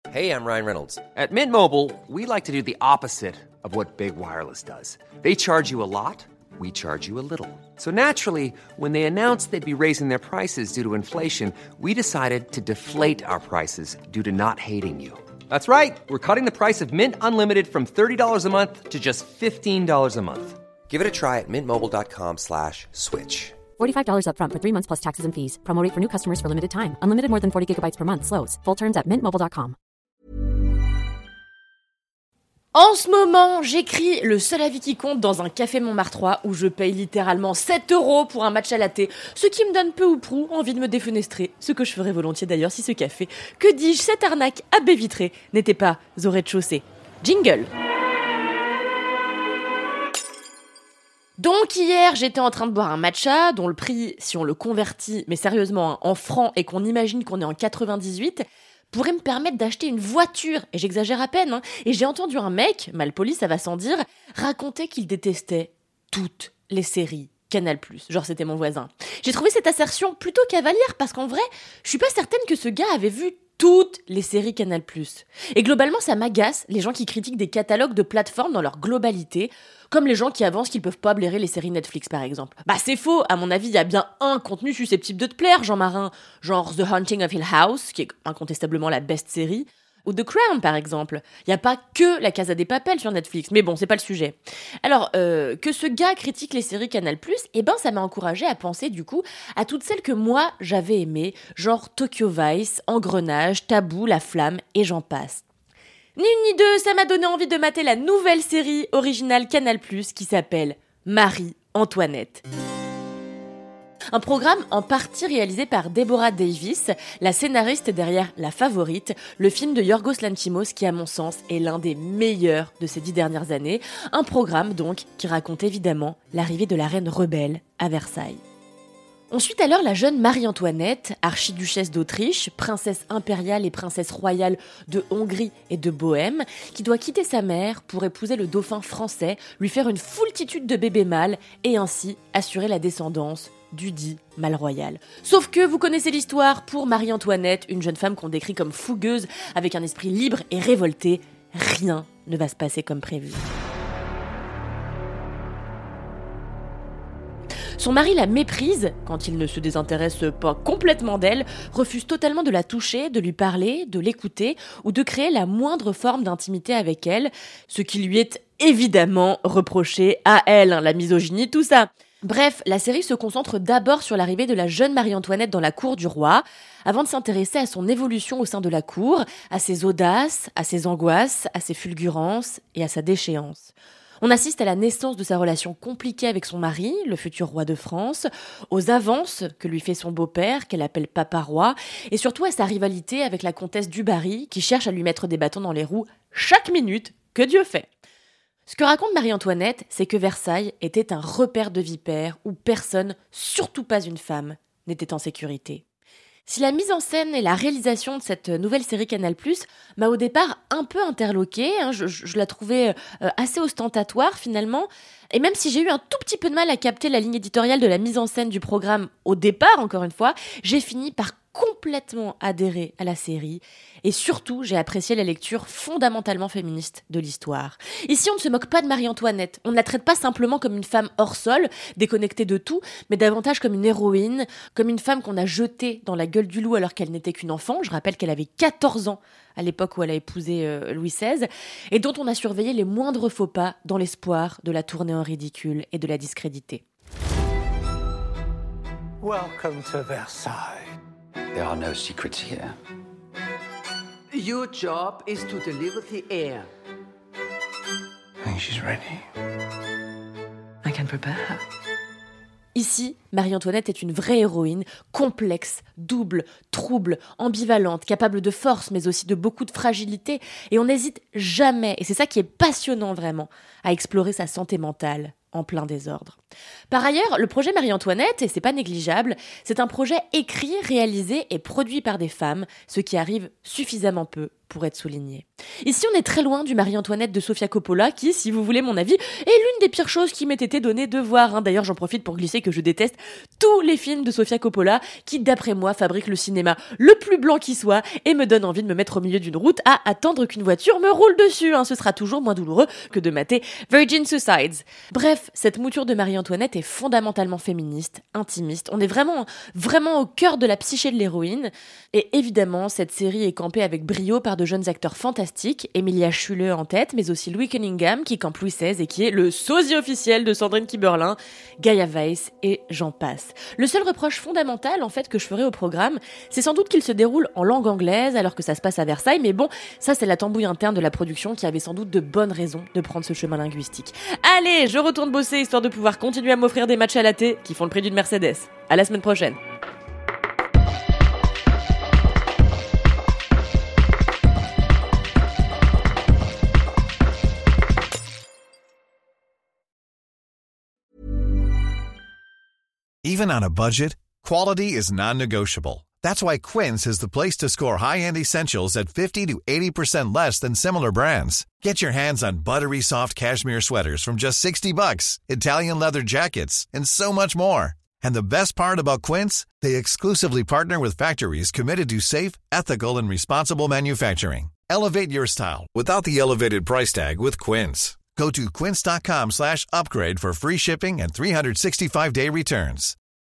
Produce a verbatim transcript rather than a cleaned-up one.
Hey, I'm Ryan Reynolds. At Mint Mobile, we like to do the opposite of what Big Wireless does. They charge you a lot, we charge you a little. So naturally, when they announced they'd be raising their prices due to inflation, we decided to deflate our prices due to not hating you. That's right. We're cutting the price of Mint Unlimited from thirty dollars a month to just fifteen dollars a month. Give it a try at mintmobile.com slash switch. forty-five dollars up front for three months plus taxes and fees. Promo rate for new customers for limited time. Unlimited more than forty gigabytes per month. Slows full terms at mint mobile dot com. En ce moment, j'écris le seul avis qui compte dans un café Montmartrois où je paye littéralement sept euros pour un matcha latte, ce qui me donne peu ou prou envie de me défenestrer, ce que je ferais volontiers d'ailleurs si ce café, que dis-je, cette arnaque à baie vitrée, n'était pas au rez-de-chaussée. Jingle. Donc hier, j'étais en train de boire un matcha dont le prix, si on le convertit, mais sérieusement, hein, en francs et qu'on imagine qu'on est en quatre-vingt-dix-huit, pourrait me permettre d'acheter une voiture, et j'exagère à peine, hein, et j'ai entendu un mec, mal poli ça va sans dire, raconter qu'il détestait toutes les séries Canal+, genre c'était mon voisin. J'ai trouvé cette assertion plutôt cavalière, parce qu'en vrai, je suis pas certaine que ce gars avait vu toutes les séries Canal+. Et globalement, ça m'agace, les gens qui critiquent des catalogues de plateformes dans leur globalité, comme les gens qui avancent qu'ils peuvent pas blairer les séries Netflix, par exemple. Bah c'est faux, à mon avis, il y a bien un contenu susceptible de te plaire, Jean Marin, genre The Haunting of Hill House, qui est incontestablement la best série, ou The Crown, par exemple. Il y a pas que La Casa des Papel sur Netflix, mais bon, c'est pas le sujet. Alors, euh, que ce gars critique les séries Canal+, eh ben ça m'a encouragée à penser, du coup, à toutes celles que moi, j'avais aimées, genre Tokyo Vice, Engrenage, Tabou, La Flamme, et j'en passe. Ni une ni deux, ça m'a donné envie de mater la nouvelle série originale Canal+, qui s'appelle Marie-Antoinette. Un programme en partie réalisé par Deborah Davis, la scénariste derrière La Favorite, le film de Yorgos Lanthimos qui, à mon sens, est l'un des meilleurs de ces dix dernières années. Un programme, donc, qui raconte évidemment l'arrivée de la reine rebelle à Versailles. On suit alors la jeune Marie-Antoinette, archiduchesse d'Autriche, princesse impériale et princesse royale de Hongrie et de Bohême, qui doit quitter sa mère pour épouser le dauphin français, lui faire une foultitude de bébés mâles et ainsi assurer la descendance du dit mal royal. Sauf que vous connaissez l'histoire, pour Marie-Antoinette, une jeune femme qu'on décrit comme fougueuse, avec un esprit libre et révolté, rien ne va se passer comme prévu. Son mari la méprise, quand il ne se désintéresse pas complètement d'elle, refuse totalement de la toucher, de lui parler, de l'écouter ou de créer la moindre forme d'intimité avec elle, ce qui lui est évidemment reproché à elle, hein, la misogynie, tout ça. Bref, la série se concentre d'abord sur l'arrivée de la jeune Marie-Antoinette dans la cour du roi, avant de s'intéresser à son évolution au sein de la cour, à ses audaces, à ses angoisses, à ses fulgurances et à sa déchéance. On assiste à la naissance de sa relation compliquée avec son mari, le futur roi de France, aux avances que lui fait son beau-père, qu'elle appelle Papa Roi, et surtout à sa rivalité avec la comtesse du Barry, qui cherche à lui mettre des bâtons dans les roues chaque minute que Dieu fait. Ce que raconte Marie-Antoinette, c'est que Versailles était un repère de vipères où personne, surtout pas une femme, n'était en sécurité. Si la mise en scène et la réalisation de cette nouvelle série Canal+, m'a au départ un peu interloquée, hein, je, je, je la trouvais euh, assez ostentatoire finalement, et même si j'ai eu un tout petit peu de mal à capter la ligne éditoriale de la mise en scène du programme au départ, encore une fois, j'ai fini par complètement adhérer à la série, et surtout j'ai apprécié la lecture fondamentalement féministe de l'histoire. Ici on ne se moque pas de Marie-Antoinette, on ne la traite pas simplement comme une femme hors sol, déconnectée de tout, mais davantage comme une héroïne, comme une femme qu'on a jetée dans la gueule du loup alors qu'elle n'était qu'une enfant. Je rappelle qu'elle avait quatorze ans à l'époque où elle a épousé euh, Louis seize, et dont on a surveillé les moindres faux pas dans l'espoir de la tourner en ridicule et de la discréditer. Welcome to Versailles. There are no secrets here. Your job is to deliver the heir. I think she's ready. I can prepare her. Ici, Marie-Antoinette est une vraie héroïne, complexe, double, trouble, ambivalente, capable de force mais aussi de beaucoup de fragilité, et on n'hésite jamais, et c'est ça qui est passionnant vraiment, à explorer sa santé mentale en plein désordre. Par ailleurs, le projet Marie-Antoinette, et c'est pas négligeable, c'est un projet écrit, réalisé et produit par des femmes, ce qui arrive suffisamment peu pour être souligné. Ici, on est très loin du Marie-Antoinette de Sofia Coppola, qui, si vous voulez mon avis, est l'une des pires choses qui m'ait été donnée de voir. Hein. D'ailleurs, j'en profite pour glisser que je déteste tous les films de Sofia Coppola, qui, d'après moi, fabriquent le cinéma le plus blanc qui soit, et me donne envie de me mettre au milieu d'une route à attendre qu'une voiture me roule dessus. Hein. Ce sera toujours moins douloureux que de mater Virgin Suicides. Bref, cette mouture de Marie-Antoinette est fondamentalement féministe, intimiste. On est vraiment, vraiment au cœur de la psyché de l'héroïne. Et évidemment, cette série est campée avec brio par de jeunes acteurs fantastiques, Emilia Schulle en tête, mais aussi Louis Cunningham qui campe Louis seize et qui est le sosie officiel de Sandrine Kiberlin, Gaia Weiss et j'en passe. Le seul reproche fondamental en fait que je ferai au programme, c'est sans doute qu'il se déroule en langue anglaise alors que ça se passe à Versailles, mais bon, ça c'est la tambouille interne de la production qui avait sans doute de bonnes raisons de prendre ce chemin linguistique. Allez, je retourne bosser histoire de pouvoir continuer à m'offrir des matchs à la thé qui font le prix d'une Mercedes. À la semaine prochaine. Even on a budget, quality is non-negotiable. That's why Quince is the place to score high-end essentials at fifty to eighty percent less than similar brands. Get your hands on buttery soft cashmere sweaters from just sixty bucks, Italian leather jackets, and so much more. And the best part about Quince, they exclusively partner with factories committed to safe, ethical, and responsible manufacturing. Elevate your style without the elevated price tag with Quince. Go to quince.com slash upgrade for free shipping and three sixty-five day returns.